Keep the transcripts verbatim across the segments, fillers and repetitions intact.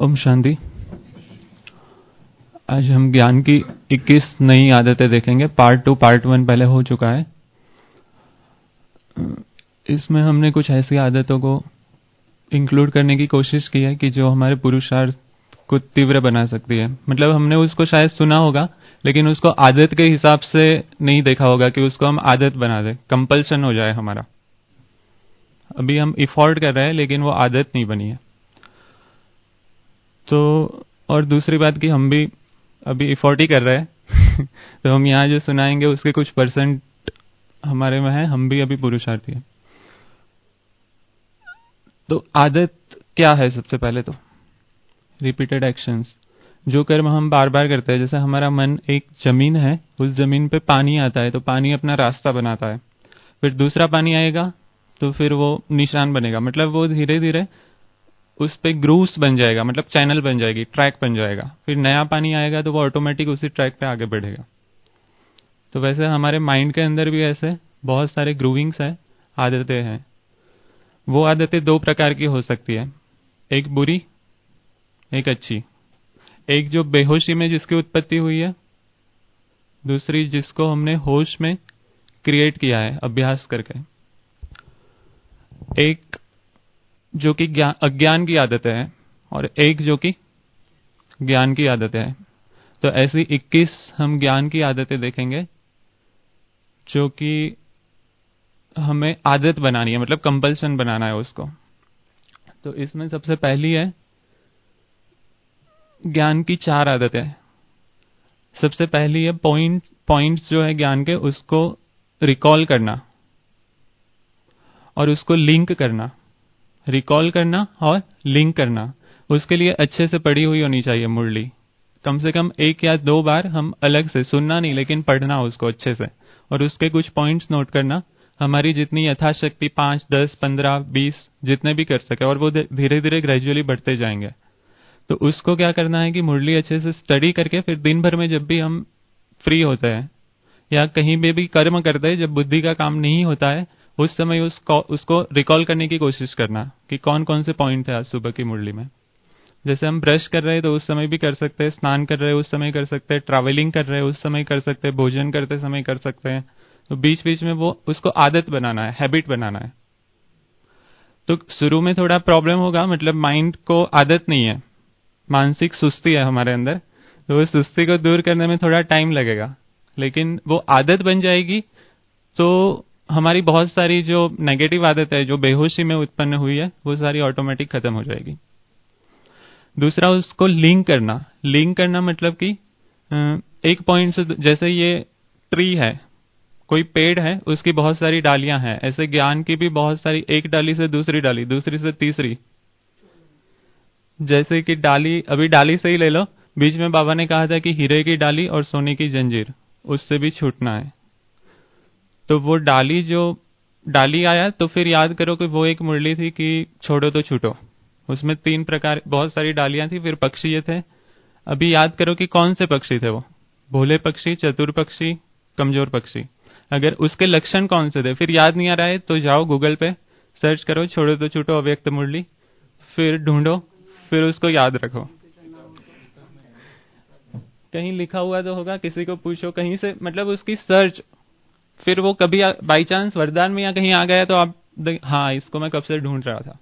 ओम शांति। आज हम ज्ञान की इक्कीस नई आदतें देखेंगे। पार्ट टू पार्ट वन पहले हो चुका है। इसमें हमने कुछ ऐसी आदतों को इंक्लूड करने की कोशिश की है कि जो हमारे पुरुषार्थ को तीव्र बना सकती है। मतलब हमने उसको शायद सुना होगा लेकिन उसको आदत के हिसाब से नहीं देखा होगा कि उसको हम आदत बना दें, कंपल्शन हो जाए हमारा। अभी हम इफोर्ट कर रहे हैं लेकिन वो आदत नहीं बनी है। तो और दूसरी बात कि हम भी अभी इफोर्ट ही कर रहे हैं तो हम यहाँ जो सुनाएंगे उसके कुछ परसेंट हमारे में है, हम भी अभी पुरुषार्थी हैं। तो आदत क्या है? सबसे पहले तो रिपीटेड एक्शंस, जो कर्म हम बार बार करते हैं। जैसे हमारा मन एक जमीन है, उस जमीन पे पानी आता है तो पानी अपना रास्ता बनाता है, फिर दूसरा पानी आएगा तो फिर वो निशान बनेगा, मतलब वो धीरे धीरे उस पे ग्रूव्स बन जाएगा, मतलब चैनल बन जाएगी, ट्रैक बन जाएगा। फिर नया पानी आएगा तो वो ऑटोमेटिक उसी ट्रैक पे आगे बढ़ेगा। तो वैसे हमारे माइंड के अंदर भी ऐसे बहुत सारे ग्रूविंग्स है, आदतें हैं। वो आदतें दो प्रकार की हो सकती है, एक बुरी एक अच्छी। एक जो बेहोशी में जिसकी उत्पत्ति हुई है, दूसरी जिसको हमने होश में क्रिएट किया है अभ्यास करके। एक जो कि अज्ञान की आदतें हैं और एक जो कि ज्ञान की आदतें हैं। तो ऐसी इक्कीस हम ज्ञान की आदतें देखेंगे जो कि हमें आदत बनानी है, मतलब कंपल्सन बनाना है उसको। तो इसमें सबसे पहली है ज्ञान की चार आदतें। सबसे पहली है पॉइंट पॉइंट्स जो है ज्ञान के, उसको रिकॉल करना और उसको लिंक करना। रिकॉल करना और लिंक करना, उसके लिए अच्छे से पढ़ी हुई होनी चाहिए मुरली। कम से कम एक या दो बार हम अलग से, सुनना नहीं लेकिन पढ़ना उसको अच्छे से, और उसके कुछ पॉइंट्स नोट करना। हमारी जितनी यथाशक्ति पाँच दस पंद्रह बीस जितने भी कर सके, और वो धीरे धीरे ग्रेजुअली बढ़ते जाएंगे। तो उसको क्या करना है कि मुरली अच्छे से स्टडी करके फिर दिन भर में जब भी हम फ्री होते हैं या कहीं पे भी कर्म करते हैं, जब बुद्धि का काम नहीं होता है, उस समय उसको उसको रिकॉल करने की कोशिश करना कि कौन कौन से पॉइंट थे आज सुबह की मुरली में। जैसे हम ब्रश कर रहे हैं तो उस समय भी कर सकते हैं, स्नान कर रहे हैं उस समय कर सकते हैं, ट्रैवलिंग कर रहे हैं उस समय कर सकते हैं, भोजन करते समय कर सकते हैं। तो बीच बीच में वो उसको आदत बनाना है, हैबिट बनाना है। तो शुरू में थोड़ा प्रॉब्लम होगा, मतलब माइंड को आदत नहीं है, मानसिक सुस्ती है हमारे अंदर, तो उस सुस्ती को दूर करने में थोड़ा टाइम लगेगा। लेकिन वो आदत बन जाएगी तो हमारी बहुत सारी जो नेगेटिव आदत है जो बेहोशी में उत्पन्न हुई है, वो सारी ऑटोमेटिक खत्म हो जाएगी। दूसरा, उसको लिंक करना। लिंक करना मतलब कि एक पॉइंट से, जैसे ये ट्री है, कोई पेड़ है, उसकी बहुत सारी डालियां हैं, ऐसे ज्ञान की भी बहुत सारी, एक डाली से दूसरी डाली, दूसरी से तीसरी। जैसे कि डाली, अभी डाली से ही ले लो, बीच में बाबा ने कहा था कि हीरे की डाली और सोने की जंजीर, उससे भी छूटना है। तो वो डाली, जो डाली आया तो फिर याद करो कि वो एक मुरली थी कि छोड़ो तो छूटो, उसमें तीन प्रकार, बहुत सारी डालियां थी। फिर पक्षी ये थे, अभी याद करो कि कौन से पक्षी थे वो, भोले पक्षी, चतुर पक्षी, कमजोर पक्षी। अगर उसके लक्षण कौन से थे फिर याद नहीं आ रहा है तो जाओ गूगल पे सर्च करो, छोड़ो तो छूटो अव्यक्त मुरली, फिर ढूंढो, फिर उसको याद रखो। कहीं लिखा हुआ तो होगा, किसी को पूछो कहीं से, मतलब उसकी सर्च। फिर वो कभी बाई चांस वरदान में या कहीं आ गया तो आप, हाँ इसको मैं कब से ढूंढ रहा था।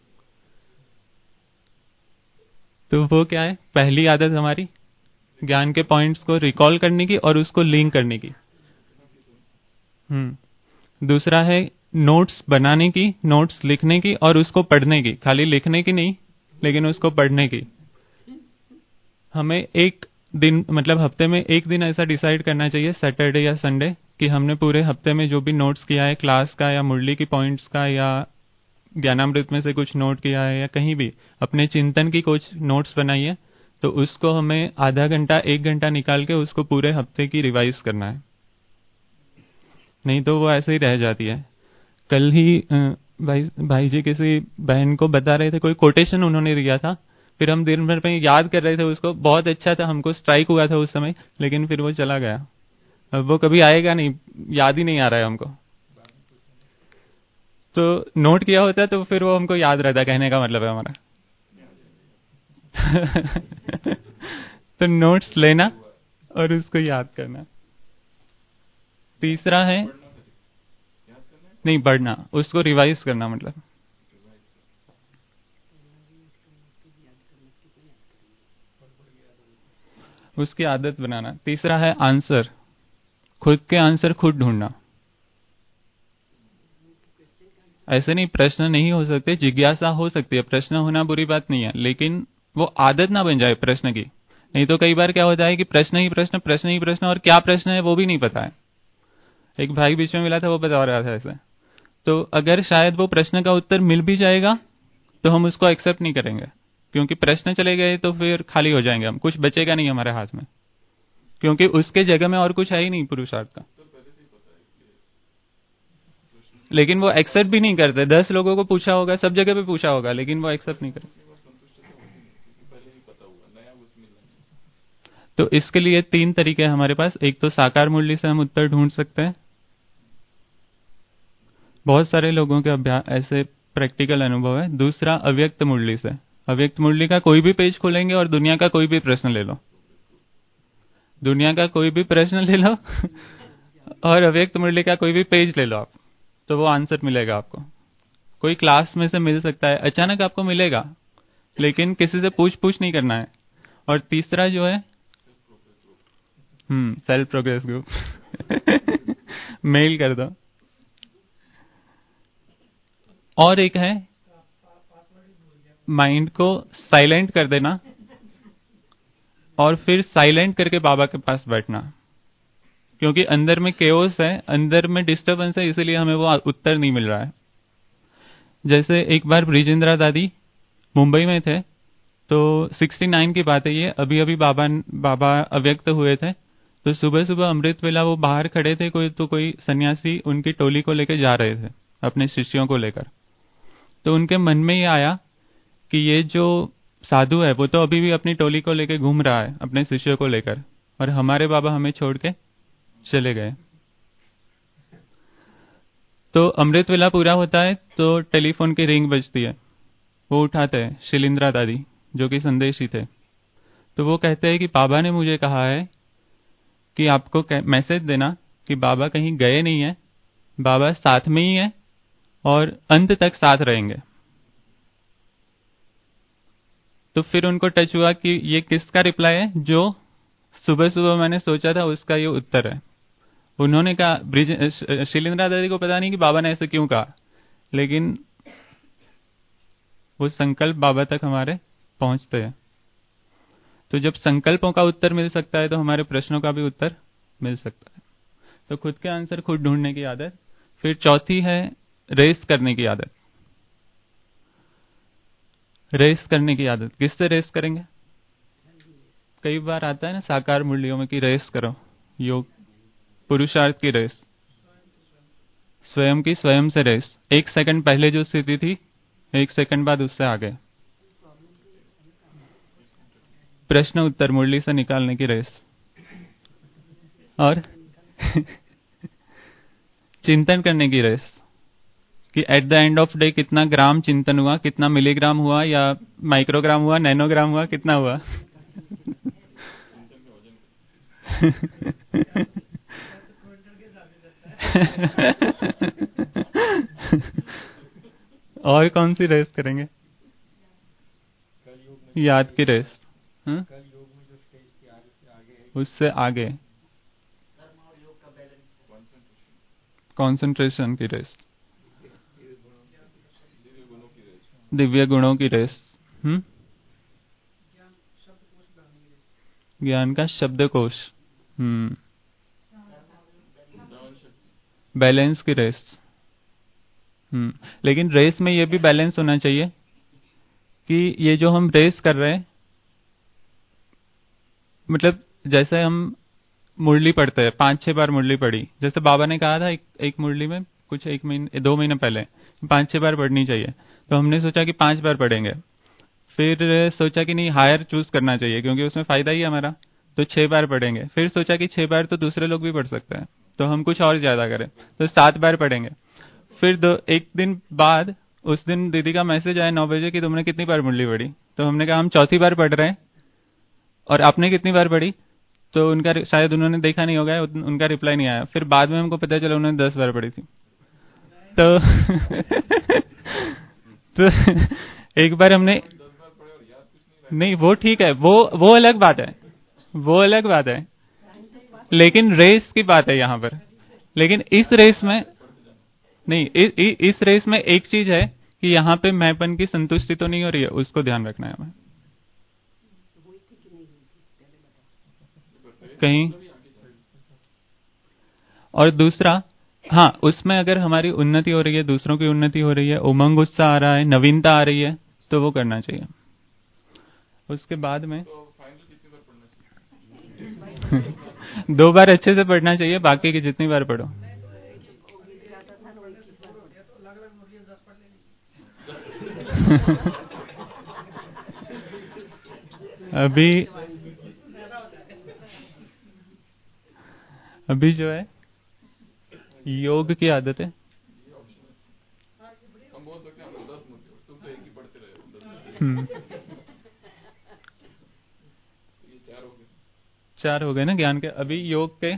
तो वो क्या है, पहली आदत हमारी ज्ञान के पॉइंट्स को रिकॉल करने की और उसको लिंक करने की। हम्म दूसरा है नोट्स बनाने की, नोट्स लिखने की और उसको पढ़ने की। खाली लिखने की नहीं, लेकिन उसको पढ़ने की। हमें एक दिन, मतलब हफ्ते में एक दिन ऐसा डिसाइड करना चाहिए, सैटरडे या संडे, कि हमने पूरे हफ्ते में जो भी नोट्स किया है क्लास का या मुरली की पॉइंट्स का या ज्ञानामृत में से कुछ नोट किया है या कहीं भी अपने चिंतन की कुछ नोट्स बनाई है, तो उसको हमें आधा घंटा एक घंटा निकाल के उसको पूरे हफ्ते की रिवाइज करना है। नहीं तो वो ऐसे ही रह जाती है। कल ही भाई भाई जी किसी बहन को बता रहे थे, कोई कोटेशन उन्होंने दिया था, फिर हम दिन भर में याद कर रहे थे उसको, बहुत अच्छा था, हमको स्ट्राइक हुआ था उस समय, लेकिन फिर वो चला गया। अब वो कभी आएगा नहीं, याद ही नहीं आ रहा है हमको। तो नोट किया होता तो फिर वो हमको याद रहता, कहने का मतलब है हमारा। तो नोट्स लेना और उसको याद करना। तीसरा है नहीं पढ़ना, उसको रिवाइज करना, मतलब उसकी आदत बनाना। तीसरा है आंसर, खुद के आंसर खुद ढूंढना। ऐसे नहीं प्रश्न नहीं हो सकते, जिज्ञासा हो सकती है, प्रश्न होना बुरी बात नहीं है, लेकिन वो आदत ना बन जाए प्रश्न की। नहीं तो कई बार क्या होता है कि प्रश्न ही प्रश्न प्रश्न ही प्रश्न, और क्या प्रश्न है वो भी नहीं पता है। एक भाई बीच में मिला था, वो बता रहा था ऐसे। तो अगर शायद वो प्रश्न का उत्तर मिल भी जाएगा तो हम उसको एक्सेप्ट नहीं करेंगे, क्योंकि प्रश्न चले गए तो फिर खाली हो जाएंगे हम, कुछ बचेगा नहीं हमारे हाथ में, क्योंकि उसके जगह में और कुछ है ही नहीं पुरुषार्थ का। लेकिन वो एक्सेप्ट भी नहीं करते। दस लोगों को पूछा होगा, सब जगह पे पूछा होगा, लेकिन वो एक्सेप्ट नहीं करते। तो इसके लिए तीन तरीके हैं हमारे पास। एक तो साकार मुरली से हम उत्तर ढूंढ सकते हैं। बहुत सारे लोगों के अभ्यास ऐसे प्रैक्टिकल अनुभव है। दूसरा अव्यक्त मुरली से, अव्यक्त मुरली का कोई भी पेज खोलेंगे और दुनिया का कोई भी प्रश्न ले लो, दुनिया का कोई भी प्रश्न ले लो और अव्यक्त मुरली का कोई भी पेज ले लो आप, तो वो आंसर मिलेगा आपको। कोई क्लास में से मिल सकता है, अचानक आपको मिलेगा, लेकिन किसी से पूछ पूछ नहीं करना है। और तीसरा जो है hmm self progress group mail कर दो। और एक है माइंड को साइलेंट कर देना और फिर साइलेंट करके बाबा के पास बैठना, क्योंकि अंदर में केओस है, अंदर में डिस्टरबेंस है, इसलिए हमें वो उत्तर नहीं मिल रहा है। जैसे एक बार ब्रिजेंद्रा दादी मुंबई में थे, तो सिक्सटी नाइन की बात है ये, अभी अभी बाबा बाबा अव्यक्त हुए थे। तो सुबह सुबह अमृत वेला वो बाहर खड़े थे, कोई तो कोई सन्यासी उनकी टोली को लेकर जा रहे थे, अपने शिष्यों को लेकर। तो उनके मन में ये आया कि ये जो साधु है वो तो अभी भी अपनी टोली को लेकर घूम रहा है, अपने शिष्यों को लेकर, और हमारे बाबा हमें छोड़ के चले गए। तो अमृत वेला पूरा होता है तो टेलीफोन की रिंग बजती है, वो उठाते हैं शिलिंद्रा दादी, जो कि संदेशी थे। तो वो कहते हैं कि बाबा ने मुझे कहा है कि आपको मैसेज देना कि बाबा कहीं गए नहीं है, बाबा साथ में ही है और अंत तक साथ रहेंगे। तो फिर उनको टच हुआ कि ये किसका रिप्लाई है, जो सुबह सुबह मैंने सोचा था उसका ये उत्तर है। उन्होंने कहा, शिलिंद्रा दादी को पता नहीं कि बाबा ने ऐसे क्यों कहा, लेकिन वो संकल्प बाबा तक हमारे पहुंचते हैं। तो जब संकल्पों का उत्तर मिल सकता है तो हमारे प्रश्नों का भी उत्तर मिल सकता है। तो खुद के आंसर खुद ढूंढने की आदत। फिर चौथी है रेस करने की आदत। रेस करने की आदत किससे रेस करेंगे? कई बार आता है ना साकार मुरलियों में कि रेस करो, योग पुरुषार्थ की रेस, स्वयं की स्वयं से रेस। एक सेकंड पहले जो स्थिति थी, एक सेकंड बाद उससे आगे। प्रश्न उत्तर मुरली से निकालने की रेस। और चिंतन करने की रेस कि at the end of day कितना ग्राम चिंतन हुआ, कितना मिलीग्राम हुआ या माइक्रोग्राम हुआ, नैनोग्राम हुआ, कितना हुआ। और कौन सी रेस करेंगे? याद की रेस। हाँ? उससे आगे कंसंट्रेशन की रेस, दिव्य गुणों की रेस। हम्म ज्ञान का शब्दकोश। हम्म बैलेंस की रेस। हम्म लेकिन रेस में ये भी बैलेंस होना चाहिए कि ये जो हम रेस कर रहे हैं, मतलब जैसे हम मुरली पढ़ते हैं, पांच छह बार मुरली पढ़ी, जैसे बाबा ने कहा था एक, एक मुरली में कुछ एक महीने दो महीने पहले पांच छह बार पढ़नी चाहिए। तो हमने सोचा कि पांच बार पढ़ेंगे, फिर सोचा कि नहीं हायर चूज करना चाहिए क्योंकि उसमें फायदा ही है हमारा, तो छह बार पढ़ेंगे। फिर सोचा कि छह बार तो दूसरे लोग भी पढ़ सकते हैं, तो हम कुछ और ज्यादा करें, तो सात बार पढ़ेंगे। फिर दो एक दिन बाद उस दिन दीदी का मैसेज आया नौ बजे कि तुमने कितनी बार मुरली पढ़ी, तो हमने कहा हम चौथी बार पढ़ रहे हैं, और आपने कितनी बार पढ़ी, तो उनका शायद उन्होंने देखा नहीं होगा, उनका रिप्लाई नहीं आया। फिर बाद में हमको पता चला उन्होंने दस बार पढ़ी थी। तो तो एक बार हमने, नहीं वो ठीक है, वो वो अलग बात है, वो अलग बात है, लेकिन रेस की बात है यहाँ पर। लेकिन इस रेस में नहीं, इ, इ, इस रेस में एक चीज है कि यहाँ पे मैंपन की संतुष्टि तो नहीं हो रही है, उसको ध्यान रखना है हमें। कहीं और दूसरा, हाँ, उसमें अगर हमारी उन्नति हो रही है, दूसरों की उन्नति हो रही है, उमंग उत्साह आ रहा है, नवीनता आ रही है, तो वो करना चाहिए। उसके बाद में दो बार अच्छे से पढ़ना चाहिए, बाकी की जितनी बार पढ़ो। अभी अभी जो है योग की आदत है, हम्म, चार हो गए ना ज्ञान के। अभी योग के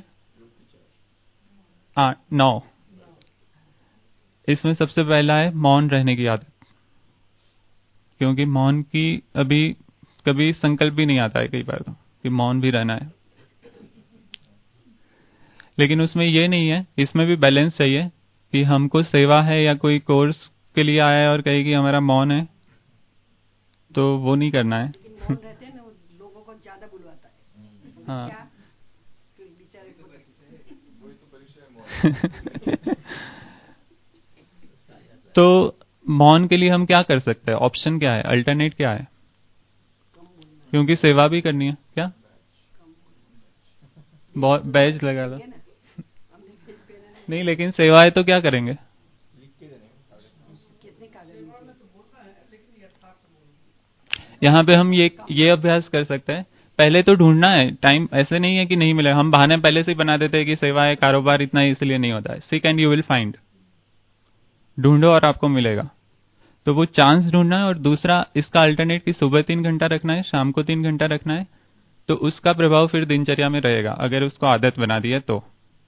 आठ नौ। इसमें सबसे पहला है मौन रहने की आदत, क्योंकि मौन की अभी कभी संकल्प भी नहीं आता है कई बार तो कि मौन भी रहना है, लेकिन उसमें ये नहीं है, इसमें भी बैलेंस चाहिए कि हमको सेवा है या कोई कोर्स के लिए आया है और कहे कि हमारा मौन है, तो वो नहीं करना है। मौन रहते हैं ना, लोगों को ज्यादा बुलवाता है। हाँ क्या? तो मौन के लिए हम क्या कर सकते हैं, ऑप्शन क्या है, अल्टरनेट क्या है? क्योंकि सेवा भी करनी है क्या, बहुत बैज लगा लो। नहीं, लेकिन सेवा है तो क्या करेंगे? यहाँ पे हम ये ये अभ्यास कर सकते हैं, पहले तो ढूंढना है टाइम, ऐसे नहीं है कि नहीं मिलेगा। हम बहाने पहले से ही बना देते हैं कि सेवा है, कारोबार इतना है इसलिए नहीं होता है। Seek and you will find, ढूंढो और आपको मिलेगा। तो वो चांस ढूंढना है। और दूसरा इसका अल्टरनेट कि सुबह तीन घंटा रखना है, शाम को तीन घंटा रखना है, तो उसका प्रभाव फिर दिनचर्या में रहेगा अगर उसको आदत बना दी है तो।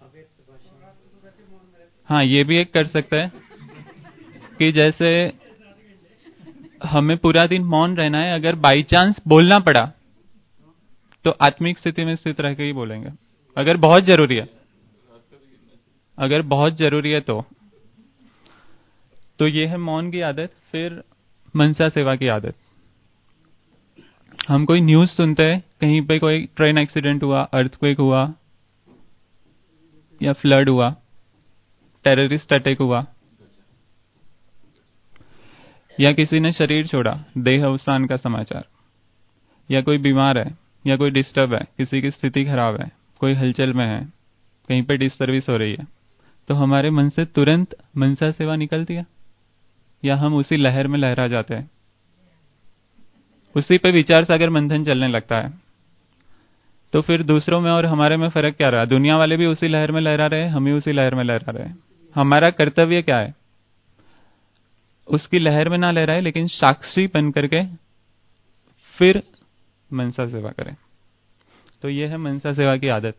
हाँ, ये भी एक कर सकता है कि जैसे हमें पूरा दिन मौन रहना है, अगर बाई चांस बोलना पड़ा तो आत्मिक स्थिति में स्थित रह के ही बोलेंगे, अगर बहुत जरूरी है, अगर बहुत जरूरी है तो तो ये है मौन की आदत। फिर मनसा सेवा की आदत। हम कोई न्यूज सुनते हैं, कहीं पे कोई ट्रेन एक्सीडेंट हुआ, अर्थक्वेक हुआ, या फ्लड हुआ, टेररिस्ट अटैक हुआ, या किसी ने शरीर छोड़ा, देह अवसान का समाचार, या कोई बीमार है, या कोई डिस्टर्ब है, किसी की स्थिति खराब है, कोई हलचल में है, कहीं पे डिसर्विस हो रही है, तो हमारे मन से तुरंत मनसा सेवा निकलती है, या हम उसी लहर में लहरा जाते हैं, उसी पे विचार सागर मंथन चलने लगता है। तो फिर दूसरों में और हमारे में फर्क क्या रहा? दुनिया वाले भी उसी लहर में लहरा रहे, हम भी उसी लहर में लहरा रहे। हमारा कर्तव्य क्या है? उसकी लहर में ना लहराए, लेकिन साक्षी बन करके फिर मनसा सेवा करें। तो ये है मनसा सेवा की आदत।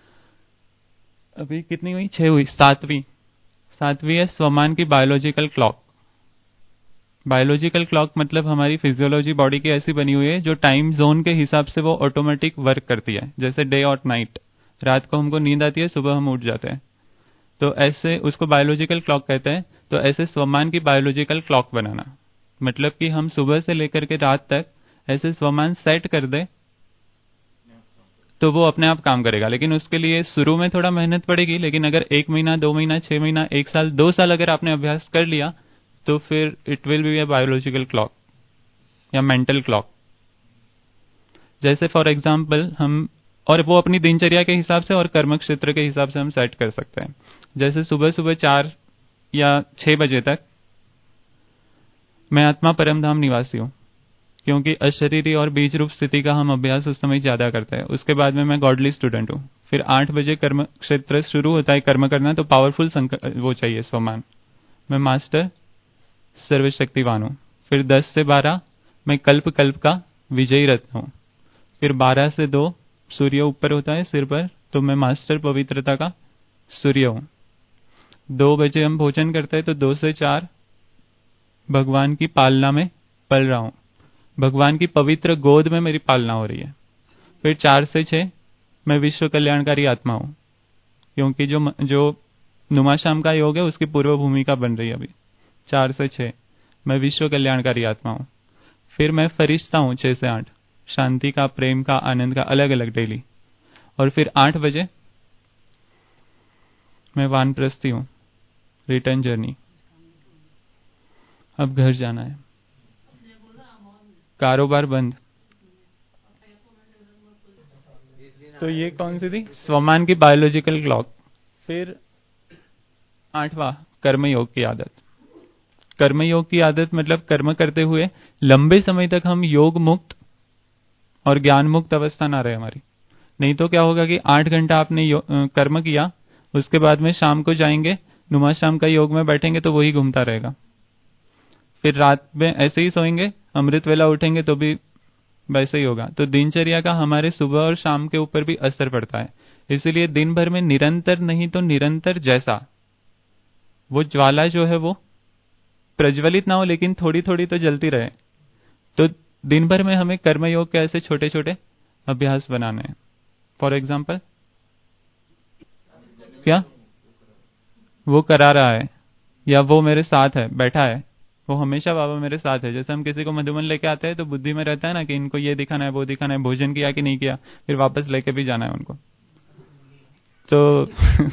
अभी कितनी हुई? छह हुई। सातवीं सातवीं है स्वमान की बायोलॉजिकल क्लॉक। बायोलॉजिकल क्लॉक मतलब हमारी फिजियोलॉजी बॉडी की ऐसी बनी हुई है जो टाइम जोन के हिसाब से वो ऑटोमेटिक वर्क करती है, जैसे डे और नाइट। रात को हमको नींद आती है, सुबह हम उठ जाते हैं, तो ऐसे उसको बायोलॉजिकल क्लॉक कहते हैं। तो ऐसे स्वमान की बायोलॉजिकल क्लॉक बनाना मतलब कि हम सुबह से लेकर के रात तक ऐसे स्वमान सेट कर दे तो वो अपने आप काम करेगा। लेकिन उसके लिए शुरू में थोड़ा मेहनत पड़ेगी, लेकिन अगर एक महीना, दो महीना, छह महीना, एक साल, दो साल अगर आपने अभ्यास कर लिया तो फिर it will be a biological clock या मेंटल क्लॉक। जैसे फॉर एग्जांपल हम, और वो अपनी दिनचर्या के हिसाब से और कर्म क्षेत्र के हिसाब से हम सेट कर सकते हैं। जैसे सुबह सुबह चार या छह बजे तक मैं आत्मा परमधाम निवासी हूं, क्योंकि अशरीरी और बीज रूप स्थिति का हम अभ्यास उस समय ज्यादा करते हैं। उसके बाद में मैं गॉडली स्टूडेंट हूं। फिर आठ बजे कर्म क्षेत्र शुरू होता है कर्म करना, तो पावरफुल वो चाहिए स्वमान। मैं मास्टर सर्वशक्तिवान हूँ। फिर दस से बारह मैं कल्प कल्प का विजयी रत्न हूँ। फिर बारह से दो सूर्य ऊपर होता है सिर पर, तो मैं मास्टर पवित्रता का सूर्य हूँ। दो बजे हम भोजन करते हैं, तो दो से चार भगवान की पालना में पल रहा हूँ, भगवान की पवित्र गोद में मेरी पालना हो रही है। फिर चार से छह मैं विश्व कल्याणकारी आत्मा हूँ, क्योंकि जो जो नुमाशाम का योग है उसकी पूर्व भूमिका बन रही है अभी। चार से छह मैं विश्व कल्याणकारी आत्मा हूँ। फिर मैं फरिश्ता हूँ छह से आठ, शांति का, प्रेम का, आनंद का, अलग अलग डेली। और फिर आठ बजे मैं वानप्रस्थी हूँ, रिटर्न जर्नी। अब घर जाना है, कारोबार बंद। तो ये कौन सी थी? स्वमान की बायोलॉजिकल क्लॉक। फिर आठवां कर्मयोग की आदत। कर्मयोग की आदत मतलब कर्म करते हुए लंबे समय तक हम योग मुक्त और ज्ञान मुक्त अवस्था ना रहे हमारी। नहीं तो क्या होगा कि आठ घंटा आपने कर्म किया, उसके बाद में शाम को जाएंगे नुमा शाम का योग में बैठेंगे तो वही घूमता रहेगा। फिर रात में ऐसे ही सोएंगे, अमृत वेला उठेंगे तो भी वैसे ही होगा। तो दिनचर्या का हमारे सुबह और शाम के ऊपर भी असर पड़ता है। इसीलिए दिन भर में निरंतर नहीं तो निरंतर जैसा वो ज्वाला जो है वो प्रज्वलित ना हो, लेकिन थोड़ी थोड़ी तो जलती रहे। तो दिन भर में हमें कर्मयोग के ऐसे छोटे छोटे अभ्यास बनाने हैं। फॉर एग्जाम्पल, क्या वो करा रहा है या वो मेरे साथ है, बैठा है, वो हमेशा बाबा मेरे साथ है। जैसे हम किसी को मधुबन लेके आते हैं तो बुद्धि में रहता है ना कि इनको ये दिखाना है, वो दिखाना है, भोजन किया कि नहीं किया, फिर वापस लेके भी जाना है उनको। तो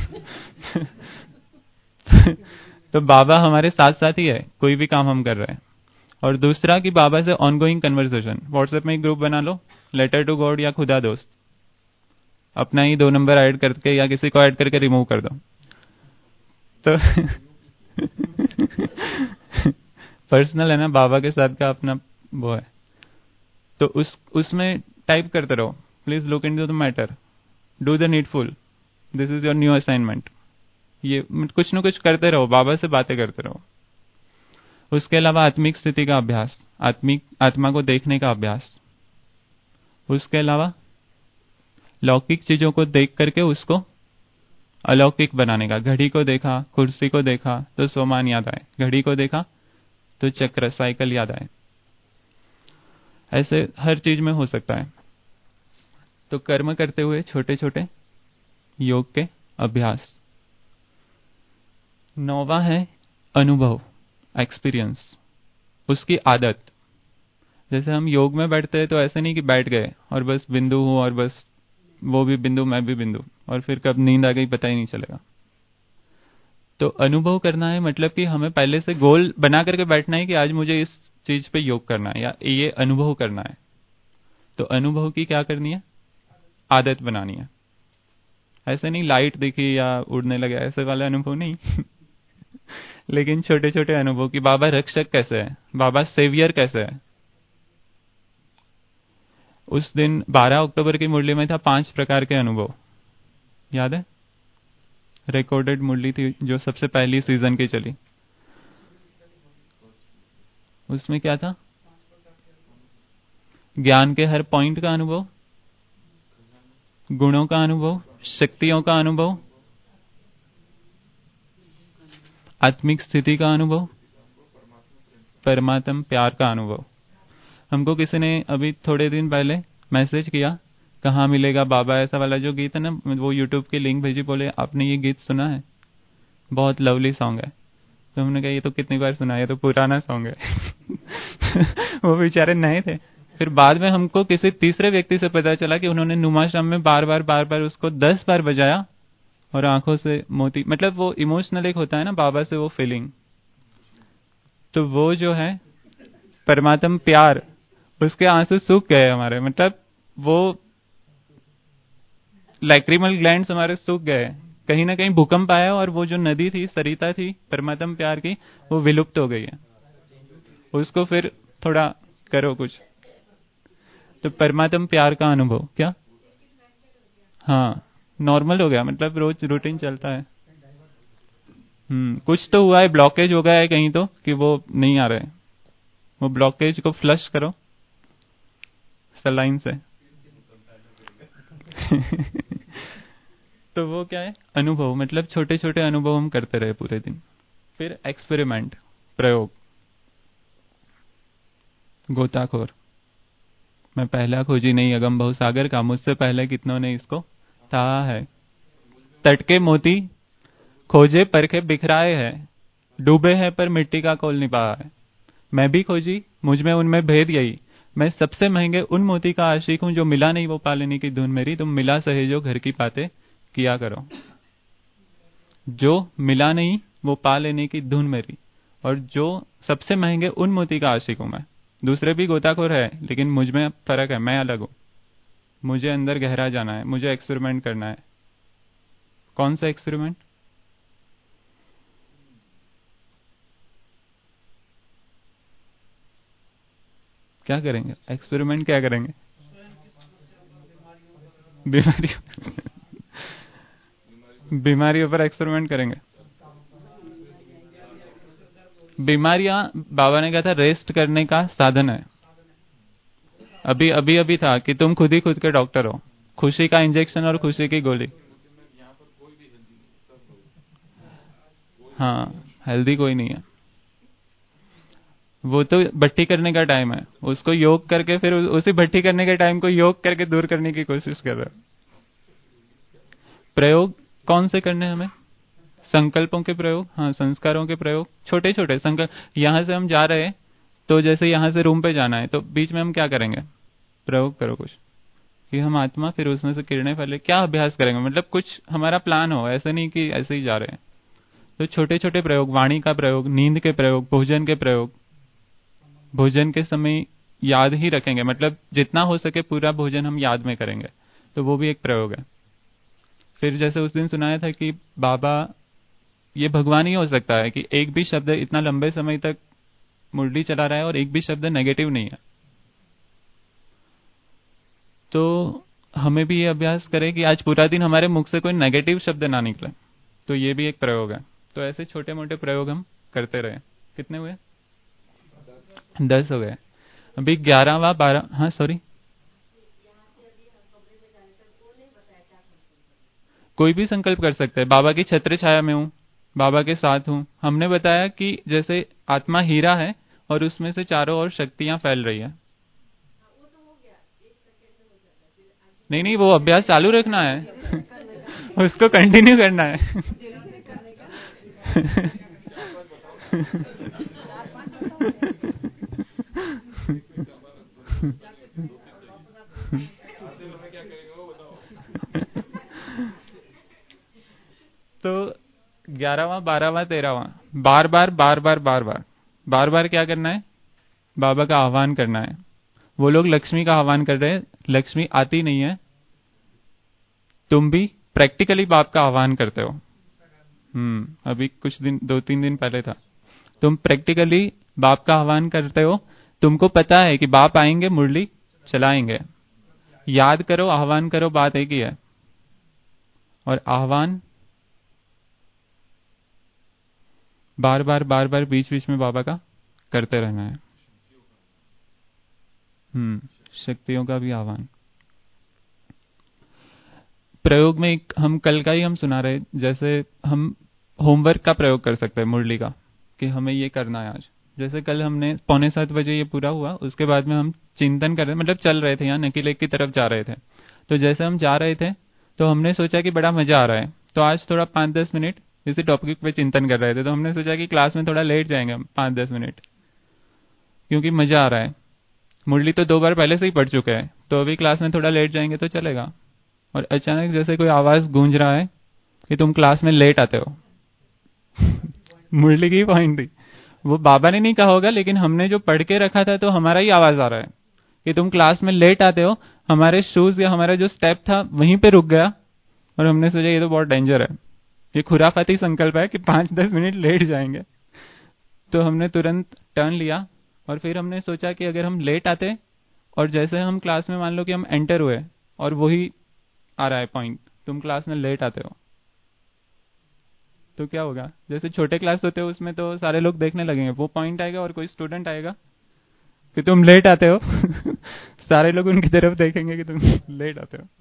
तो बाबा हमारे साथ साथ ही है, कोई भी काम हम कर रहे हैं। और दूसरा कि बाबा से ऑनगोइंग कन्वर्सेशन। व्हाट्सएप में एक ग्रुप बना लो, लेटर टू गॉड या खुदा दोस्त, अपना ही दो नंबर ऐड करके या किसी को ऐड करके रिमूव कर दो। तो पर्सनल है ना, बाबा के साथ का अपना वो है। तो उस उसमें टाइप करते रहो, please look into the matter, do the needful, this is your new assignment. ये कुछ न कुछ करते रहो, बाबा से बातें करते रहो। उसके अलावा आत्मिक स्थिति का अभ्यास, आत्मिक आत्मा को देखने का अभ्यास। उसके अलावा लौकिक चीजों को देख करके उसको अलौकिक बनाने का। घड़ी को देखा, कुर्सी को देखा तो सोमान याद आए, घड़ी को देखा तो चक्र साइकिल याद आए। ऐसे हर चीज में हो सकता है। तो कर्म करते हुए छोटे छोटे योग के अभ्यास। नौवा है अनुभव, एक्सपीरियंस, उसकी आदत। जैसे हम योग में बैठते हैं तो ऐसे नहीं कि बैठ गए और बस बिंदु हूं और बस वो भी बिंदु मैं भी बिंदु, और फिर कब नींद आ गई पता ही नहीं चलेगा। तो अनुभव करना है, मतलब कि हमें पहले से गोल बना करके बैठना है कि आज मुझे इस चीज पे योग करना है या ये अनुभव करना है। तो अनुभव की क्या करनी है? आदत बनानी है। ऐसे नहीं लाइट दिखी या उड़ने लगे ऐसे वाला अनुभव नहीं लेकिन छोटे छोटे अनुभव कि बाबा रक्षक कैसे है, बाबा सेवियर कैसे है। उस दिन बारह अक्टूबर की मुरली में था पांच प्रकार के अनुभव, याद है? रिकॉर्डेड मुरली थी जो सबसे पहली सीजन की चली। उसमें क्या था? ज्ञान के हर पॉइंट का अनुभव, गुणों का अनुभव, शक्तियों का अनुभव, आत्मिक स्थिति का अनुभव, परमात्म प्यार का अनुभव। हमको किसी ने अभी थोड़े दिन पहले मैसेज किया, कहाँ मिलेगा बाबा, ऐसा वाला जो गीत है ना, वो यूट्यूब की लिंक भेजी, बोले आपने ये गीत सुना है, बहुत लवली सॉन्ग है। तो हमने कहा ये तो कितनी बार सुना है, ये तो पुराना सॉन्ग है वो बेचारे नए थे। फिर बाद में हमको किसी तीसरे व्यक्ति से पता चला कि उन्होंने नुमाशाम में बार बार बार बार उसको दस बार बजाया और आंखों से मोती, मतलब वो इमोशनल एक होता है ना बाबा से वो फीलिंग। तो वो जो है परमात्म प्यार, उसके आंसू सूख गए हमारे, मतलब वो लैक्रिमल ग्लैंड्स हमारे सूख गए। कहीं ना कहीं भूकंप आया और वो जो नदी थी, सरिता थी परमात्म प्यार की, वो विलुप्त हो गई है। उसको फिर थोड़ा करो कुछ। तो परमात्म प्यार का अनुभव क्या? हाँ, नॉर्मल हो गया, मतलब रोज रूटीन चलता है। हम्म कुछ तो हुआ है, ब्लॉकेज हो गया है कहीं तो कि वो नहीं आ रहे हैं। वो ब्लॉकेज को फ्लश करो सलाइन से। तो वो क्या है, अनुभव, मतलब छोटे छोटे अनुभव हम करते रहे पूरे दिन। फिर एक्सपेरिमेंट, प्रयोग। गोताखोर, मैं पहला खोजी नहीं अगम बहु सागर का, मुझसे पहले कितनों ने इसको ताहा है। तटके मोती खोजे परखे बिखराए है, डूबे हैं पर मिट्टी का कोल नहीं पाया है। मैं भी खोजी, मुझ में उनमें भेद यही, मैं सबसे महंगे उन मोती का आशिक हूं, जो मिला नहीं वो पा लेने की धुन मेरी, तुम मिला सहेजो घर की बातें किया करो। जो मिला नहीं वो पा लेने की धुन मेरी, और जो सबसे महंगे उन मोती का आशिक हूं मैं। दूसरे भी गोताखोर है, लेकिन मुझ में फर्क है, मैं अलग हूं। मुझे अंदर गहरा जाना है, मुझे एक्सपेरिमेंट करना है। कौन सा एक्सपेरिमेंट? क्या करेंगे एक्सपेरिमेंट, क्या करेंगे? बीमारियों बीमारियों पर एक्सपेरिमेंट करेंगे। बीमारियां, बाबा ने कहा था, रेस्ट करने का साधन है। अभी अभी अभी था कि तुम खुद ही खुद के डॉक्टर हो। खुशी का इंजेक्शन और खुशी की गोली। हाँ, हेल्दी कोई नहीं है। वो तो भट्टी करने का टाइम है, उसको योग करके फिर उसी भट्टी करने के टाइम को योग करके दूर करने की कोशिश कर रहे हो। प्रयोग कौन से करने हैं हमें? संकल्पों के प्रयोग, हाँ, संस्कारों के प्रयोग, छोटे छोटे संकल्प। यहां से हम जा रहे हैं, तो जैसे यहां से रूम पे जाना है, तो बीच में हम क्या करेंगे? प्रयोग करो कुछ, कि हम आत्मा, फिर उसमें से किरणें फैले, क्या अभ्यास करेंगे? मतलब कुछ हमारा प्लान हो, ऐसे नहीं कि ऐसे ही जा रहे हैं। तो छोटे छोटे प्रयोग, वाणी का प्रयोग, नींद के प्रयोग, भोजन के प्रयोग। भोजन के समय याद ही रखेंगे, मतलब जितना हो सके पूरा भोजन हम याद में करेंगे, तो वो भी एक प्रयोग है। फिर जैसे उस दिन सुनाया था कि बाबा, ये भगवान ही हो सकता है कि एक भी शब्द इतना लंबे समय तक मुरली चला रहा है और एक भी शब्द नेगेटिव नहीं है। तो हमें भी ये अभ्यास करें कि आज पूरा दिन हमारे मुख से कोई नेगेटिव शब्द ना निकले। तो ये भी एक प्रयोग है। तो ऐसे छोटे मोटे प्रयोग हम करते रहे। कितने हुए? दस हो गए। अभी ग्यारहवा बारह, हाँ सॉरी, कोई भी संकल्प कर सकते हैं। बाबा की छत्र छाया में हूँ, बाबा के साथ हूँ। हमने बताया कि जैसे आत्मा हीरा है और उसमें से चारों ओर शक्तियां फैल रही है। नहीं नहीं, वो अभ्यास चालू रखना है। उसको कंटिन्यू करना है। तो ग्यारहवा, बारहवा, तेरहवा, बार बार बार बार बार बार बार बार क्या करना है? बाबा का आह्वान करना है। वो लोग लक्ष्मी का आह्वान कर रहे हैं, लक्ष्मी आती नहीं है। तुम भी प्रैक्टिकली बाप का आह्वान करते हो। हम्म अभी कुछ दिन, दो तीन दिन पहले था। तुम प्रैक्टिकली बाप का आह्वान करते हो। तुमको पता है कि बाप आएंगे, मुरली चलाएंगे। याद करो, आह्वान करो, बात एक ही है। और आह्वान बार बार बार बार बीच बीच में बाबा का करते रहना है। हम्म शक्तियों का भी आह्वान। प्रयोग में एक हम कल का ही हम सुना रहे, जैसे हम होमवर्क का प्रयोग कर सकते हैं मुरली का, कि हमें ये करना है आज। जैसे कल हमने पौने सात बजे ये पूरा हुआ, उसके बाद में हम चिंतन कर रहे, मतलब चल रहे थे, यहाँ नकी लेक की तरफ जा रहे थे। तो जैसे हम जा रहे थे, तो हमने सोचा कि बड़ा मजा आ रहा है, तो आज थोड़ा पाँच दस मिनट इसी टॉपिक पे चिंतन कर रहे थे। तो हमने सोचा कि क्लास में थोड़ा लेट जाएंगे हम पाँच दस मिनट, क्योंकि मजा आ रहा है। मुरली तो दो बार पहले से ही पढ़ चुके हैं, तो अभी क्लास में थोड़ा लेट जाएंगे तो चलेगा। और अचानक जैसे कोई आवाज गूंज रहा है कि तुम क्लास में लेट आते हो। मुरली की पॉइंट थी, वो बाबा ने नहीं कहा होगा, लेकिन हमने जो पढ़ के रखा था, तो हमारा ही आवाज आ रहा है कि तुम क्लास में लेट आते हो। हमारे शूज या हमारा जो स्टेप था वहीं पे रुक गया, और हमने सोचा ये तो बहुत डेंजर है, ये खुराफाती संकल्प है कि पांच दस मिनट लेट जाएंगे। तो हमने तुरंत टर्न लिया, और फिर हमने सोचा कि अगर हम लेट आते, और जैसे हम क्लास में मान लो कि हम एंटर हुए, और वही आ रहा है पॉइंट, तुम क्लास में लेट आते हो, तो क्या होगा, जैसे छोटे क्लास होते हैं उसमें तो सारे लोग देखने लगेंगे, वो पॉइंट आएगा और कोई स्टूडेंट आएगा कि तुम लेट आते हो सारे लोग उनकी तरफ देखेंगे कि तुम लेट आते हो।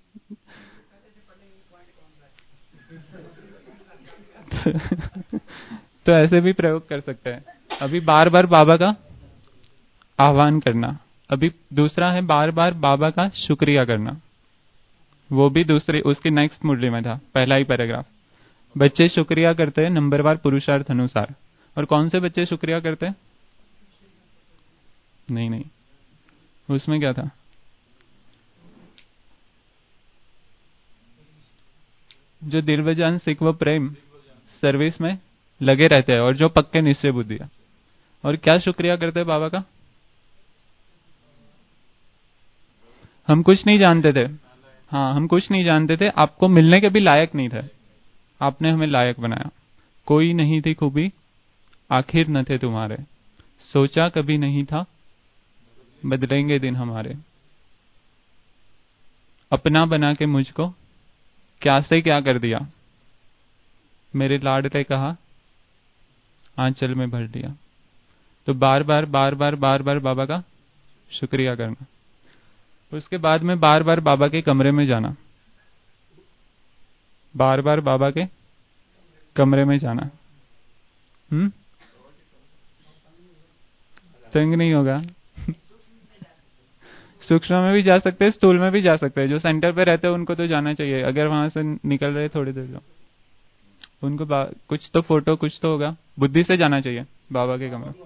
तो ऐसे भी प्रयोग कर सकते हैं। अभी बार बार बाबा का आह्वान करना, अभी दूसरा है बार बार बाबा का शुक्रिया करना, वो भी दूसरी उसकी नेक्स्ट मुरली में था, पहला ही पैराग्राफ। बच्चे शुक्रिया करते हैं नंबरवार पुरुषार्थ अनुसार। और कौन से बच्चे शुक्रिया करते हैं? नहीं नहीं, उसमें क्या था? जो दिलवजान सिख व प्रेम सर्विस में लगे रहते हैं और जो पक्के निश्चय बुद्धि है। और क्या शुक्रिया करते हैं बाबा का? हम कुछ नहीं जानते थे, हाँ हम कुछ नहीं जानते थे, आपको मिलने के भी लायक नहीं थे, आपने हमें लायक बनाया। कोई नहीं थी खूबी आखिर न थे तुम्हारे, सोचा कभी नहीं था बदलेंगे दिन हमारे। अपना बना के मुझको क्या से क्या कर दिया, मेरे लाड ने कहा आंचल में भर दिया। तो बार बार बार बार बार बार बाबा का शुक्रिया करना। उसके बाद में बार बार बाबा के कमरे में जाना, बार बार बाबा के कमरे में जाना। हम्म तंग नहीं होगा। सूक्ष्म में भी जा सकते हैं, स्थूल में भी जा सकते हैं। जो सेंटर पे रहते हैं उनको तो जाना चाहिए, अगर वहां से निकल रहे थोड़ी देर जो उनको कुछ तो फोटो कुछ तो होगा, बुद्धि से जाना चाहिए बाबा के कमरे।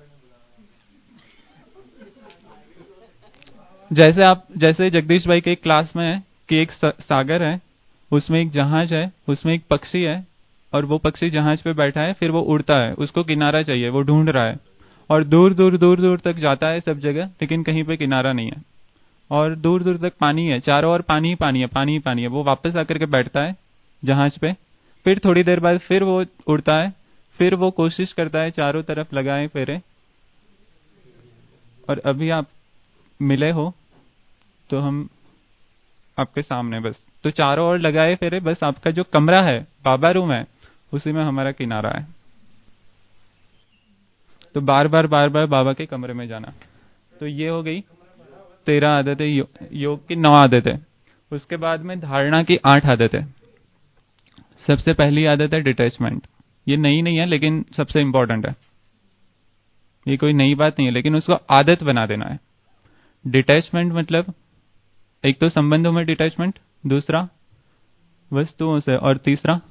जैसे आप जैसे जगदीश भाई के एक क्लास में है कि एक सागर है, उसमें एक जहाज है, उसमें एक पक्षी है और वो पक्षी जहाज पे बैठा है, फिर वो उड़ता है, उसको किनारा चाहिए, वो ढूंढ रहा है और दूर दूर दूर दूर तक जाता है सब जगह, लेकिन कहीं पे किनारा नहीं है और दूर दूर तक पानी है, चारों ओर पानी ही पानी है, पानी ही पानी है। वो वापस आकर के बैठता है जहाज पे, फिर थोड़ी देर बाद फिर वो उड़ता है, फिर वो कोशिश करता है चारों तरफ लगाए फेरे। और अभी आप मिले हो तो हम आपके सामने, बस तो चारों ओर लगाए फेरे, बस आपका जो कमरा है बाबा रूम है उसी में हमारा किनारा है। तो बार बार बार बार बाबा के कमरे में जाना। तो ये हो गई तेरह आदतें, यो, योग की नौ आदतें। उसके बाद में धारणा की आठ आदतें। सबसे पहली आदत है डिटैचमेंट। ये नई नहीं है लेकिन सबसे इंपॉर्टेंट है, ये कोई नई बात नहीं है लेकिन उसको आदत बना देना है। डिटैचमेंट मतलब एक तो संबंधों में डिटैचमेंट, दूसरा वस्तुओं से, और तीसरा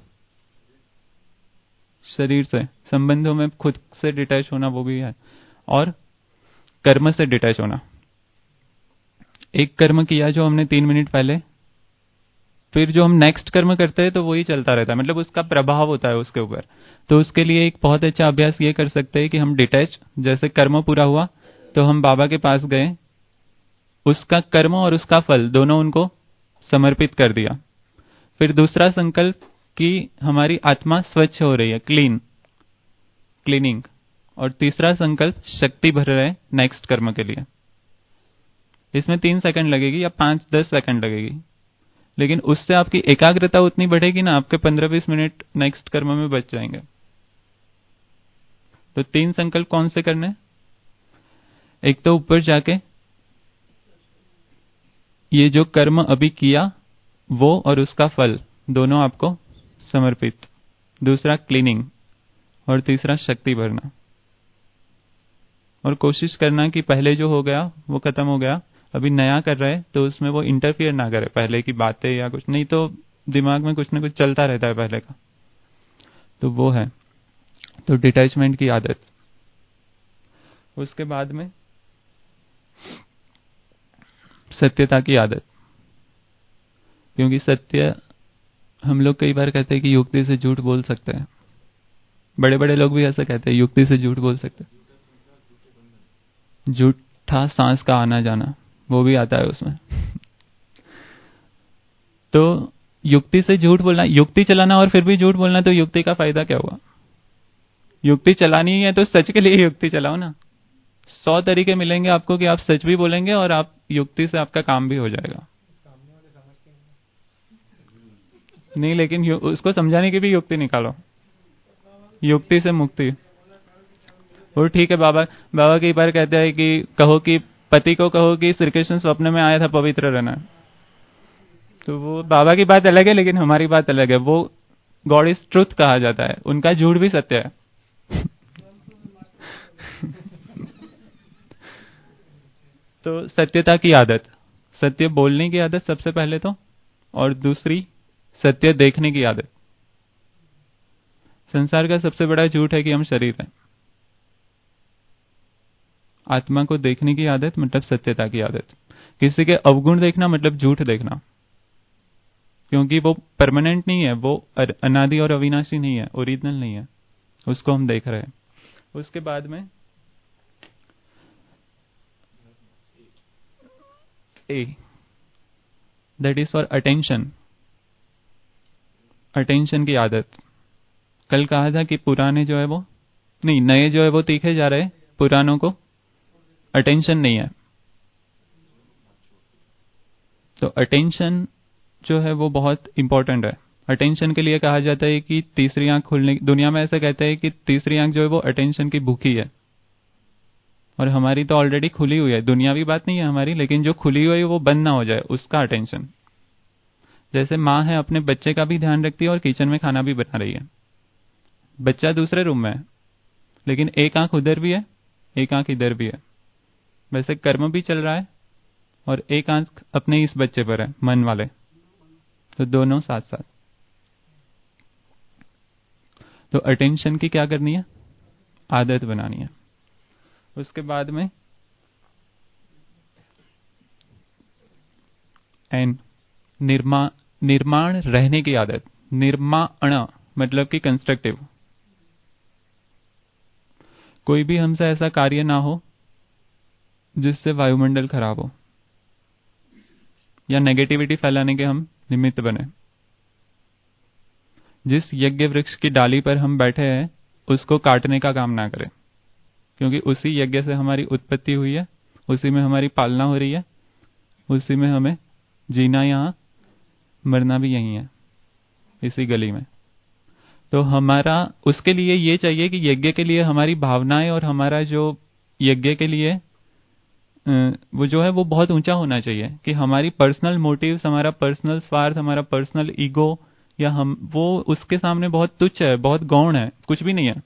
शरीर से। संबंधों में खुद से डिटैच होना वो भी है, और कर्म से डिटैच होना। एक कर्म किया जो हमने तीन मिनट पहले, फिर जो हम नेक्स्ट कर्म करते हैं तो वही चलता रहता है, मतलब उसका प्रभाव होता है उसके ऊपर। तो उसके लिए एक बहुत अच्छा अभ्यास ये कर सकते हैं कि हम डिटैच, जैसे कर्म पूरा हुआ तो हम बाबा के पास गए, उसका कर्म और उसका फल दोनों उनको समर्पित कर दिया। फिर दूसरा संकल्प कि हमारी आत्मा स्वच्छ हो रही है, क्लीन क्लीनिंग। और तीसरा संकल्प शक्ति भर रहे नेक्स्ट कर्म के लिए। इसमें तीन सेकंड लगेगी या पांच दस सेकंड लगेगी, लेकिन उससे आपकी एकाग्रता उतनी बढ़ेगी ना, आपके पंद्रह बीस मिनट नेक्स्ट कर्म में बच जाएंगे। तो तीन संकल्प कौन से करने? एक तो ऊपर जाके ये जो कर्म अभी किया वो और उसका फल दोनों आपको समर्पित। दूसरा क्लीनिंग, और तीसरा शक्ति भरना। और कोशिश करना कि पहले जो हो गया वो खत्म हो गया, अभी नया कर रहे तो उसमें वो इंटरफियर ना करे पहले की बातें या कुछ, नहीं तो दिमाग में कुछ ना कुछ चलता रहता है पहले का। तो वो है तो डिटैचमेंट की आदत। उसके बाद में सत्यता की आदत, क्योंकि सत्य हम लोग कई बार कहते हैं कि युक्ति से झूठ बोल सकते हैं, बड़े बड़े लोग भी ऐसा कहते हैं युक्ति से झूठ बोल सकते हैं। झूठा सांस का आना जाना वो भी आता है उसमें। तो युक्ति से झूठ बोलना, युक्ति चलाना और फिर भी झूठ बोलना, तो युक्ति का फायदा क्या हुआ? युक्ति चलानी है तो सच के लिए युक्ति चलाओ ना। सौ तरीके मिलेंगे आपको कि आप सच भी बोलेंगे और आप युक्ति से आपका काम भी हो जाएगा। नहीं, लेकिन यु- उसको समझाने की भी युक्ति निकालो, युक्ति से मुक्ति। वो ठीक है, बाबा बाबा कई बार कहते हैं कि कहो कि पति को कहो कि श्री कृष्ण स्वप्न में आया था पवित्र रहना, तो वो बाबा की बात अलग है, लेकिन हमारी बात अलग है। वो गॉड इज ट्रुथ कहा जाता है, उनका झूठ भी सत्य है। तो सत्यता की आदत, सत्य बोलने की आदत सबसे पहले तो, और दूसरी सत्य देखने की आदत। संसार का सबसे बड़ा झूठ है कि हम शरीर हैं। आत्मा को देखने की आदत मतलब सत्यता की आदत। किसी के अवगुण देखना मतलब झूठ देखना, क्योंकि वो परमानेंट नहीं है, वो अनादि और अविनाशी नहीं है, ओरिजिनल नहीं है, उसको हम देख रहे हैं। उसके बाद में a, that is for attention. Attention की आदत। कल कहा था कि पुराने जो है वो नहीं, नए जो है वो तीखे जा रहे, पुरानों को अटेंशन नहीं है। तो अटेंशन जो है वो बहुत इंपॉर्टेंट है। अटेंशन के लिए कहा जाता है कि तीसरी आंख खुलने, दुनिया में ऐसा कहते हैं कि तीसरी आंख जो है वो अटेंशन की भूखी है, और हमारी तो ऑलरेडी खुली हुई है। दुनियावी बात नहीं है हमारी, लेकिन जो खुली हुई है वो बंद ना हो जाए, उसका अटेंशन। जैसे माँ है, अपने बच्चे का भी ध्यान रखती है और किचन में खाना भी बना रही है। बच्चा दूसरे रूम में है, लेकिन एक आंख उधर भी है, एक आंख इधर भी है। वैसे कर्म भी चल रहा है और एक आंख अपने इस बच्चे पर है, मन वाले। तो दोनों साथ साथ। तो अटेंशन की क्या करनी है, आदत बनानी है। उसके बाद में एन, निर्मा निर्माण रहने की आदत। निर्माण मतलब कि कंस्ट्रक्टिव। कोई भी हमसे ऐसा कार्य ना हो जिससे वायुमंडल खराब हो या नेगेटिविटी फैलाने के हम निमित्त बने। जिस यज्ञ वृक्ष की डाली पर हम बैठे हैं उसको काटने का काम ना करें, क्योंकि उसी यज्ञ से हमारी उत्पत्ति हुई है, उसी में हमारी पालना हो रही है, उसी में हमें जीना, यहाँ मरना भी यही है, इसी गली में। तो हमारा उसके लिए ये चाहिए कि यज्ञ के लिए हमारी भावनाएं और हमारा जो यज्ञ के लिए वो जो है वो बहुत ऊंचा होना चाहिए, कि हमारी पर्सनल मोटिव्स, हमारा पर्सनल स्वार्थ, हमारा पर्सनल ईगो या हम वो उसके सामने बहुत तुच्छ है, बहुत गौण है, कुछ भी नहीं है।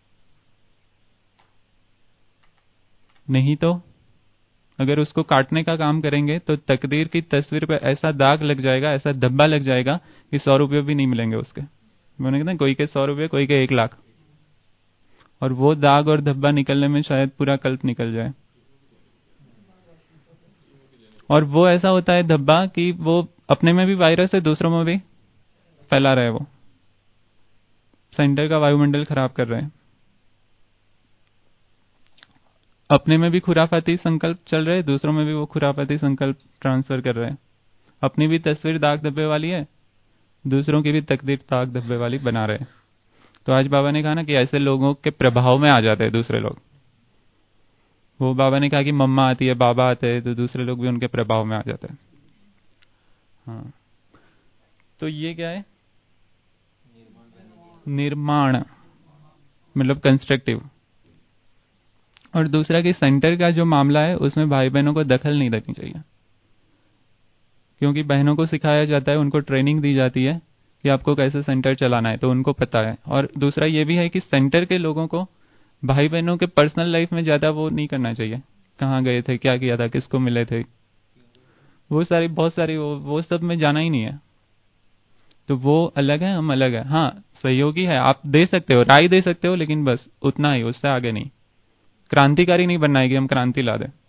नहीं तो अगर उसको काटने का काम करेंगे तो तकदीर की तस्वीर पे ऐसा दाग लग जाएगा, ऐसा धब्बा लग जाएगा कि सौ रुपये भी नहीं मिलेंगे उसके। मैंने कहते हैं कोई के सौ रुपये, कोई के एक लाख, और वो दाग और धब्बा निकलने में शायद पूरा कल्प निकल जाए। और वो ऐसा होता है धब्बा कि वो अपने में भी वायरस है, दूसरों में भी फैला रहा है। वो सेंटर का वायुमंडल खराब कर रहे हैं। अपने में भी खुराफाती संकल्प चल रहे हैं, दूसरों में भी वो खुराफाती संकल्प ट्रांसफर कर रहे हैं। अपनी भी तस्वीर दाग धब्बे वाली है, दूसरों की भी तकदीर दाग धब्बे वाली बना रहे हैं। तो आज बाबा ने कहा ना कि ऐसे लोगों के प्रभाव में आ जाते हैं दूसरे लोग। वो बाबा ने कहा कि मम्मा आती है, बाबा आते हैं, तो दूसरे लोग भी उनके प्रभाव में आ जाते हैं। हाँ, तो ये क्या है, निर्माण मतलब कंस्ट्रक्टिव। और दूसरा कि सेंटर का जो मामला है उसमें भाई बहनों को दखल नहीं देनी चाहिए, क्योंकि बहनों को सिखाया जाता है, उनको ट्रेनिंग दी जाती है कि आपको कैसे सेंटर चलाना है, तो उनको पता है। और दूसरा ये भी है कि सेंटर के लोगों को भाई बहनों के पर्सनल लाइफ में ज्यादा वो नहीं करना चाहिए, कहाँ गए थे, क्या किया था, किसको मिले थे, वो सारी बहुत सारी वो, वो सब में जाना ही नहीं है। तो वो अलग है, हम अलग है। हाँ, सहयोगी है, आप दे सकते हो, राय दे सकते हो, लेकिन बस उतना ही, उससे आगे नहीं। क्रांतिकारी नहीं बनना है कि हम क्रांति ला दें।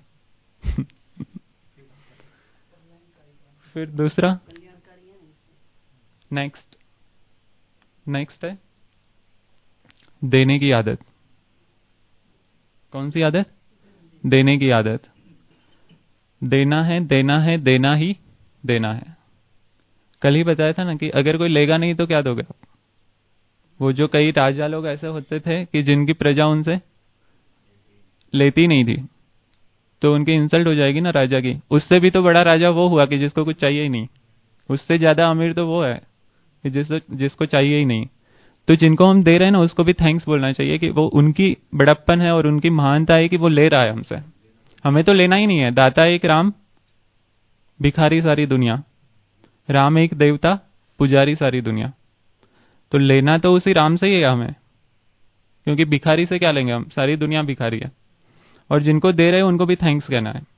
फिर दूसरा नेक्स्ट नेक्स्ट है देने की आदत। कौन सी आदत, देने की आदत। देना है, देना है, देना ही देना है। कल ही बताया था ना कि अगर कोई लेगा नहीं तो क्या दोगे आप। वो जो कई राजा लोग ऐसे होते थे कि जिनकी प्रजा उनसे लेती नहीं थी, तो उनकी इंसल्ट हो जाएगी ना राजा की। उससे भी तो बड़ा राजा वो हुआ कि जिसको कुछ चाहिए ही नहीं, उससे ज्यादा अमीर तो वो है जिस जिसको चाहिए ही नहीं। तो जिनको हम दे रहे हैं ना उसको भी थैंक्स बोलना चाहिए कि वो उनकी बड़प्पन है और उनकी महानता है कि वो ले रहा है हमसे। हमें तो लेना ही नहीं है। दाता एक राम, भिखारी सारी दुनिया। राम एक देवता, पुजारी सारी दुनिया। तो लेना तो उसी राम से ही है हमें, क्योंकि भिखारी से क्या लेंगे हम, सारी दुनिया भिखारी है। और जिनको दे रहे हैं उनको भी थैंक्स कहना है,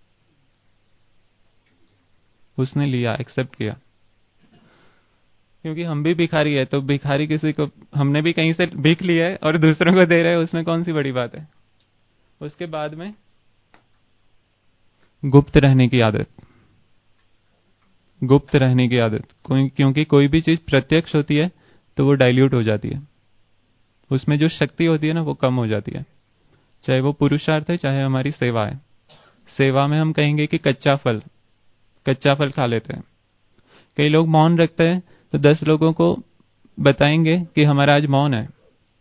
उसने लिया, एक्सेप्ट किया। क्योंकि हम भी भिखारी है, तो भिखारी किसी को, हमने भी कहीं से भीख ली है और दूसरों को दे रहे हैं, उसमें कौन सी बड़ी बात है। उसके बाद में गुप्त रहने की आदत। गुप्त रहने की आदत, क्योंकि कोई भी चीज प्रत्यक्ष होती है तो वो डाइल्यूट हो जाती है, उसमें जो शक्ति होती है ना वो कम हो जाती है। चाहे वो पुरुषार्थ है, चाहे हमारी सेवा है। सेवा में हम कहेंगे कि कच्चा फल, कच्चा फल खा लेते हैं। कई लोग मौन रखते हैं, तो दस लोगों को बताएंगे कि हमारा आज मौन है,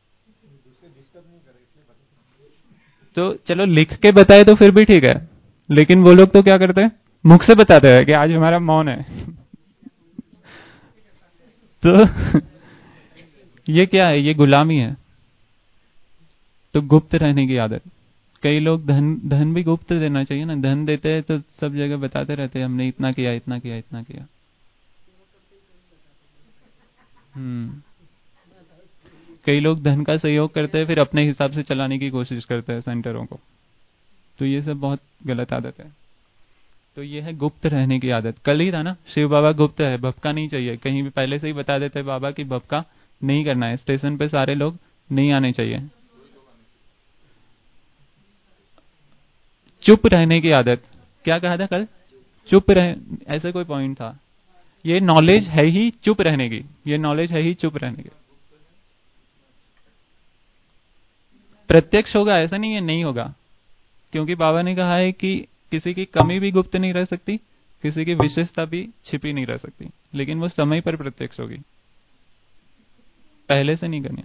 तो चलो लिख के बताए तो फिर भी ठीक है। लेकिन वो लोग तो क्या करते हैं, मुख से बताते हैं कि आज हमारा मौन है। तो ये क्या है, ये गुलामी है। तो गुप्त रहने की आदत। कई लोग धन धन भी गुप्त देना चाहिए ना, धन देते हैं तो सब जगह बताते रहते हैं हमने इतना किया, इतना किया, इतना किया। हम्म कई लोग धन का सहयोग करते हैं, फिर अपने हिसाब से चलाने की कोशिश करते हैं सेंटरों को। तो ये सब बहुत गलत आदत है। तो ये है गुप्त रहने की आदत। कल ही था ना, शिव बाबा गुप्त है, भपका नहीं चाहिए। कहीं भी पहले से ही बता देते हैं बाबा कि भपका नहीं करना है, स्टेशन पे सारे लोग नहीं आने चाहिए। चुप रहने की आदत। क्या कहा था कल, चुप रह, ऐसे कोई पॉइंट था। ये नॉलेज है ही चुप रहने की, ये नॉलेज है ही चुप रहने की। प्रत्यक्ष होगा ऐसा नहीं है नहीं होगा, क्योंकि बाबा ने कहा है कि किसी की कमी भी गुप्त नहीं रह सकती, किसी की विशेषता भी छिपी नहीं रह सकती, लेकिन वो समय पर प्रत्यक्ष होगी, पहले से नहीं करनी।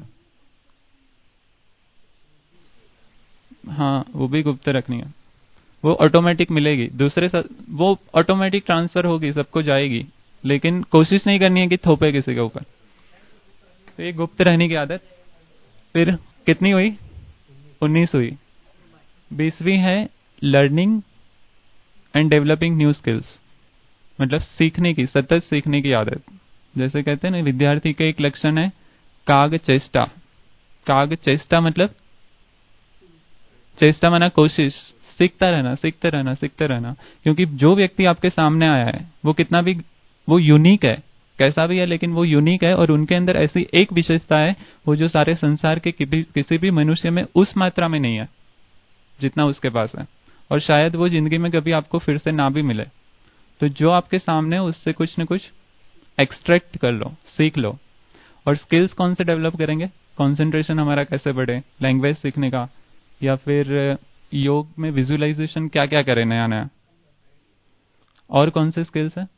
हाँ, वो भी गुप्त रखनी है। वो ऑटोमेटिक मिलेगी दूसरे साथ, वो ऑटोमेटिक ट्रांसफर होगी, सबको जाएगी, लेकिन कोशिश नहीं करनी है कि थोपे किसी के ऊपर। तो ये गुप्त रहने की आदत। फिर कितनी हुई, उन्नीस हुई। बीसवीं है learning and developing new skills, मतलब सीखने की, सतत सीखने की आदत। जैसे कहते हैं ना, विद्यार्थी का एक लक्षण है काग चेष्टा। काग चेष्टा मतलब, चेष्टा माना कोशिश, सीखता रहना, सीखते रहना, सीखते रहना। क्योंकि जो व्यक्ति आपके सामने आया है वो कितना भी, वो यूनिक है, कैसा भी है, लेकिन वो यूनिक है और उनके अंदर ऐसी एक विशेषता है वो जो सारे संसार के किसी भी मनुष्य में उस मात्रा में नहीं है जितना उसके पास है। और शायद वो जिंदगी में कभी आपको फिर से ना भी मिले। तो जो आपके सामने है उससे कुछ न कुछ एक्सट्रैक्ट कर लो, सीख लो। और स्किल्स कौन से डेवलप करेंगे, कंसंट्रेशन हमारा कैसे बढ़े, लैंग्वेज सीखने का, या फिर योग में विजुअलाइजेशन क्या क्या करें नया नया। और कौन से स्किल्स है,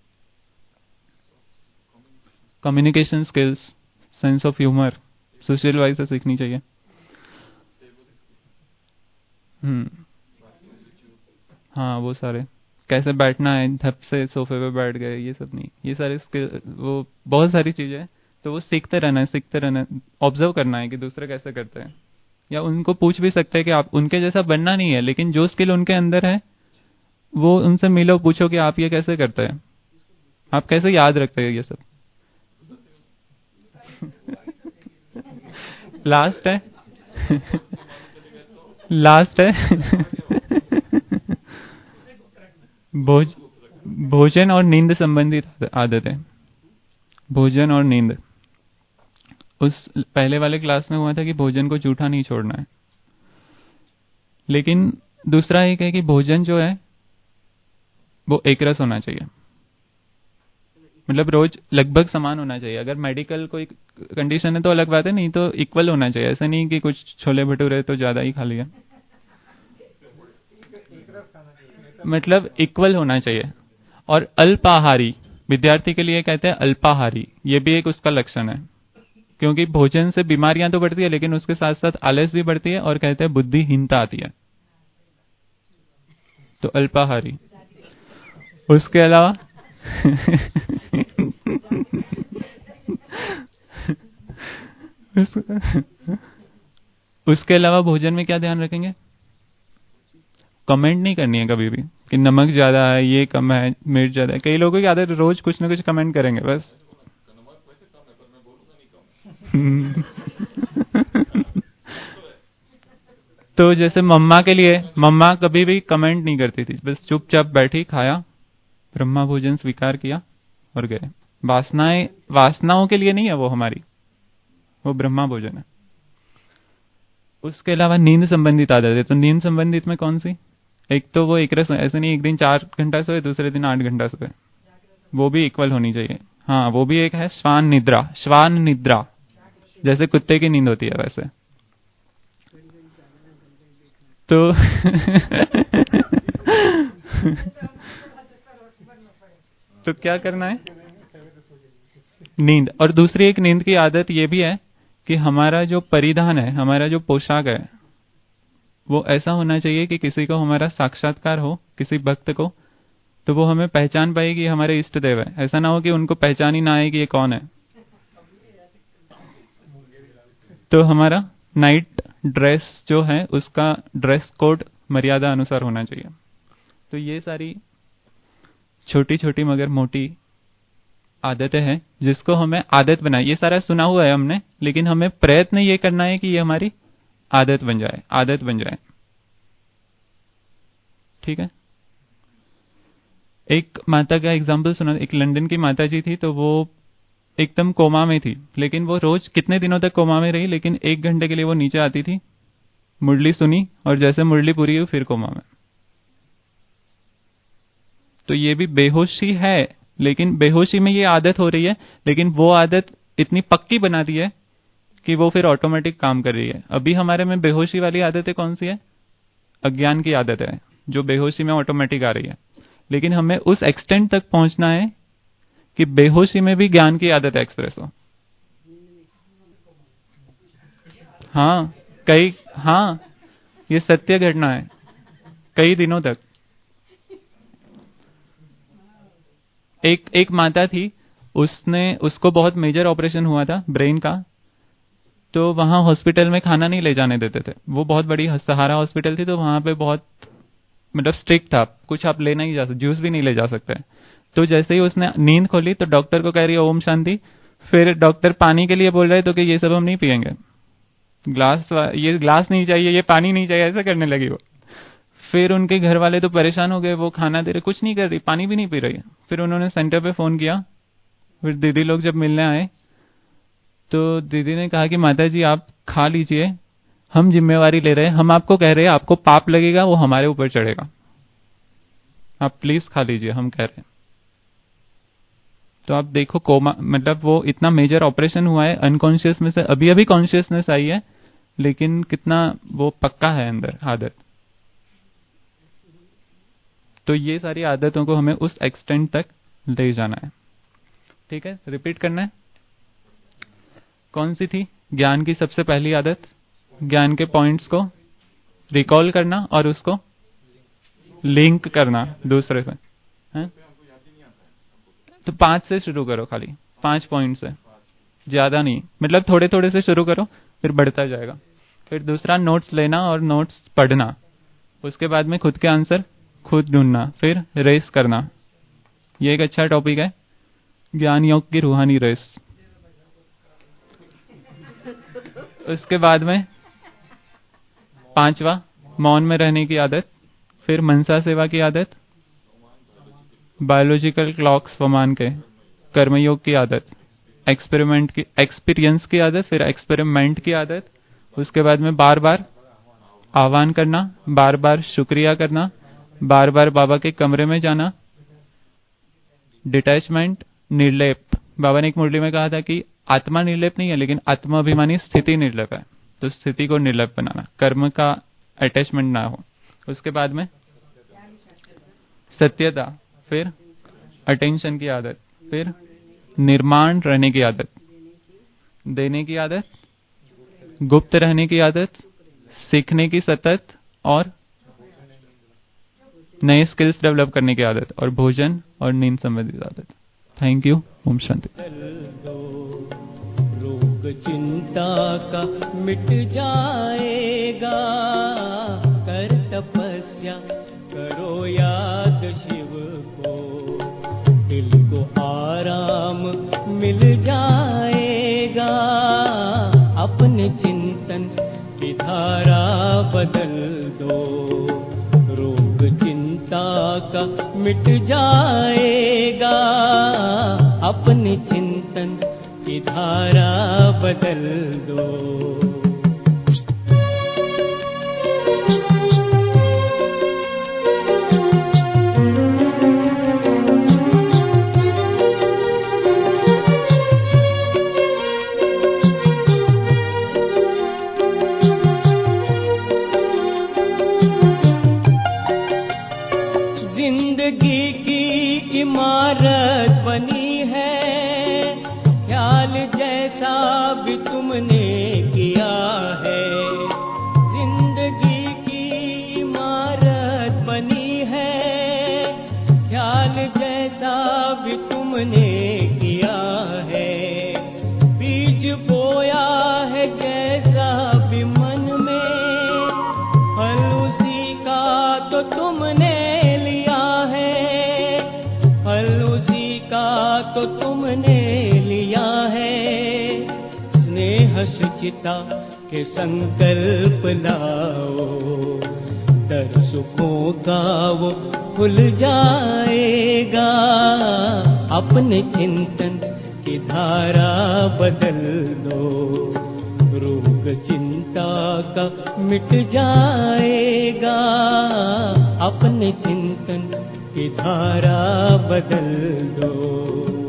communication skills, sense of humour, social wise से सीखनी चाहिए। हम्म हाँ, वो सारे कैसे बैठना है, धप से सोफे पे बैठ गए, ये सब नहीं, ये सारे स्किल, वो बहुत सारी चीजें हैं। तो वो सीखते रहना है, सीखते रहना है, ऑब्जर्व करना है कि दूसरे कैसे करते हैं। या उनको पूछ भी सकते हैं कि आप, उनके जैसा बनना नहीं है, लेकिन जो स्किल उनके अंदर है वो उनसे मिलो, पूछो कि आप ये कैसे करते हैं, आप कैसे याद रखते हैं ये सब। लास्ट है लास्ट है भोज भोजन और नींद संबंधित आदतें। भोजन और नींद, उस पहले वाले क्लास में हुआ था कि भोजन को जूठा नहीं छोड़ना है, लेकिन दूसरा एक है कि भोजन जो है वो एक रस होना चाहिए, मतलब रोज लगभग समान होना चाहिए। अगर मेडिकल कोई कंडीशन है तो अलग बात है, नहीं तो इक्वल होना चाहिए। ऐसा नहीं कि कुछ छोले भटूरे तो ज्यादा ही खा लिया, मतलब इक्वल होना चाहिए। और अल्पाहारी, विद्यार्थी के लिए कहते हैं अल्पाहारी, ये भी एक उसका लक्षण है। क्योंकि भोजन से बीमारियां तो बढ़ती है, लेकिन उसके साथ साथ आलस भी बढ़ती है और कहते हैं बुद्धिहीनता आती है। तो अल्पाहारी। उसके अलावा उसके अलावा भोजन में क्या ध्यान रखेंगे? कमेंट नहीं करनी है कभी भी कि नमक ज्यादा है, ये कम है, मिर्च ज्यादा है। कई लोगों की आदत रोज कुछ ना कुछ कमेंट करेंगे बस। तो जैसे मम्मा के लिए, मम्मा कभी भी कमेंट नहीं करती थी, बस चुपचाप बैठी, खाया, ब्रह्मा भोजन स्वीकार किया और गए। वासनाएं, वासनाओं के लिए नहीं है वो हमारी, वो ब्रह्मा भोजन है। उसके अलावा नींद संबंधित आदत है, तो नींद संबंधित में कौन सी? एक तो वो एक रस, ऐसे नहीं एक दिन चार घंटा सोए, दूसरे दिन आठ घंटा सोए, वो भी इक्वल होनी चाहिए। हाँ, वो भी एक है श्वान निद्रा। श्वान निद्रा जैसे कुत्ते की नींद होती है वैसे। तो तो क्या करना है? नींद। और दूसरी एक नींद की आदत ये भी है कि हमारा जो परिधान है, हमारा जो पोशाक है, वो ऐसा होना चाहिए कि किसी को हमारा साक्षात्कार हो, किसी भक्त को, तो वो हमें पहचान पाए कि हमारे इष्ट देव है। ऐसा ना हो कि उनको पहचान ही ना आए कि ये कौन है। तो हमारा नाइट ड्रेस जो है उसका ड्रेस कोड मर्यादा अनुसार होना चाहिए। तो ये सारी छोटी छोटी मगर मोटी आदतें हैं जिसको हमें आदत बनाए। ये सारा सुना हुआ है हमने, लेकिन हमें प्रयत्न ये करना है कि ये हमारी आदत बन जाए, आदत बन जाए। ठीक है। एक माता का एग्जाम्पल सुना। एक लंदन की माता जी थी, तो वो एकदम कोमा में थी, लेकिन वो रोज कितने दिनों तक कोमा में रही, लेकिन एक घंटे के लिए वो नीचे आती थी, मुरली सुनी, और जैसे मुरली पूरी हुई फिर कोमा में। तो ये भी बेहोशी है, लेकिन बेहोशी में ये आदत हो रही है, लेकिन वो आदत इतनी पक्की बना दी है कि वो फिर ऑटोमेटिक काम कर रही है। अभी हमारे में बेहोशी वाली आदतें कौन सी है? अज्ञान की आदत है, जो बेहोशी में ऑटोमेटिक आ रही है। लेकिन हमें उस एक्सटेंट तक पहुंचना है कि बेहोशी में भी ज्ञान की आदत एक्सप्रेस हो। हाँ, कई, हाँ, ये सत्य घटना है, कई दिनों तक। एक एक माता थी, उसने उसको बहुत मेजर ऑपरेशन हुआ था ब्रेन का, तो वहां हॉस्पिटल में खाना नहीं ले जाने देते थे। वो बहुत बड़ी सहारा हॉस्पिटल थी, तो वहां पे बहुत मतलब स्ट्रिक्ट था, कुछ आप ले नहीं जा सकते, जूस भी नहीं ले जा सकते। तो जैसे ही उसने नींद खोली तो डॉक्टर को कह रही है ओम शांति, फिर डॉक्टर पानी के लिए बोल रहे तो कि ये सब हम नहीं पियेंगे, ग्लास, ये ग्लास नहीं चाहिए, ये पानी नहीं चाहिए, ऐसा करने लगी वो। फिर उनके घर वाले तो परेशान हो गए, वो खाना दे रहे, कुछ नहीं कर रही, पानी भी नहीं पी रही। फिर उन्होंने सेंटर पे फोन किया, फिर दीदी लोग जब मिलने आए तो दीदी ने कहा कि माता जी आप खा लीजिए, हम जिम्मेवारी ले रहे हैं, हम आपको कह रहे हैं, आपको पाप लगेगा वो हमारे ऊपर चढ़ेगा, आप प्लीज खा लीजिए, हम कह रहे हैं। तो आप देखो कोमा, मतलब वो इतना मेजर ऑपरेशन हुआ है, अनकॉन्शियस में से अभी अभी कॉन्शियसनेस आई है, लेकिन कितना वो पक्का है अंदर आदत। तो ये सारी आदतों को हमें उस एक्सटेंट तक ले जाना है। ठीक है, रिपीट करना है। कौन सी थी ज्ञान की सबसे पहली आदत? ज्ञान के पॉइंट्स को रिकॉल करना और उसको लिंक करना दूसरे से, है? तो पांच से शुरू करो, खाली पांच पॉइंट से, ज्यादा नहीं, मतलब थोड़े थोड़े से शुरू करो, फिर बढ़ता जाएगा। फिर दूसरा नोट्स लेना और नोट्स पढ़ना, उसके बाद में खुद के आंसर खुद ढूंढना, फिर रेस करना। ये एक अच्छा टॉपिक है, ज्ञान योग की रूहानी रेस। उसके बाद में पांचवा मौन में रहने की आदत, फिर मनसा सेवा की आदत, बायोलॉजिकल क्लॉक्स फमान के कर्मयोग की आदत, एक्सपेरिमेंट की एक्सपीरियंस की आदत, फिर एक्सपेरिमेंट की आदत, उसके बाद में बार बार आह्वान करना, बार बार शुक्रिया करना, बार बार बाबा के कमरे में जाना, डिटैचमेंट, निर्लेप। बाबा ने एक मुरली में कहा था कि आत्मा निर्लेप नहीं है, लेकिन आत्माभिमानी स्थिति निर्लेप है, तो स्थिति को निर्लेप बनाना, कर्म का अटैचमेंट ना हो। उसके बाद में सत्यता, फिर अटेंशन की आदत, फिर निर्माण रहने की आदत, देने की आदत, गुप्त रहने की आदत, सीखने की सतत और नए स्किल्स डेवलप करने की आदत, और भोजन और नींद संबंधित आदत। Thank you. ओम शांति। चिंता का मिट जाएगा। कर तपस्या करो याद शिव को, दिल को आराम मिल जाएगा। अपने चिंतन की धारा बदल दो, रोग चिंता का मिट जाएगा। अपने चिंतन की धारा बदल दो। जिंदगी की इमारत बनी है, ख्याल जैसा भी तुमने किया है। जिंदगी की इमारत बनी है, ख्याल जैसा भी तुमने किया है। बीज बोया है जैसा भी मन में, फल उसी का तो तुमने लिया है। फल उसी का तो तुमने लिया है। स्नेह शुचिता के संकल्प लाओ, दर सुखों का वो खुल जाएगा। अपने चिंतन की धारा बदल दो, रोग चिंता का मिट जाएगा। अपने चिंतन की धारा बदल दो।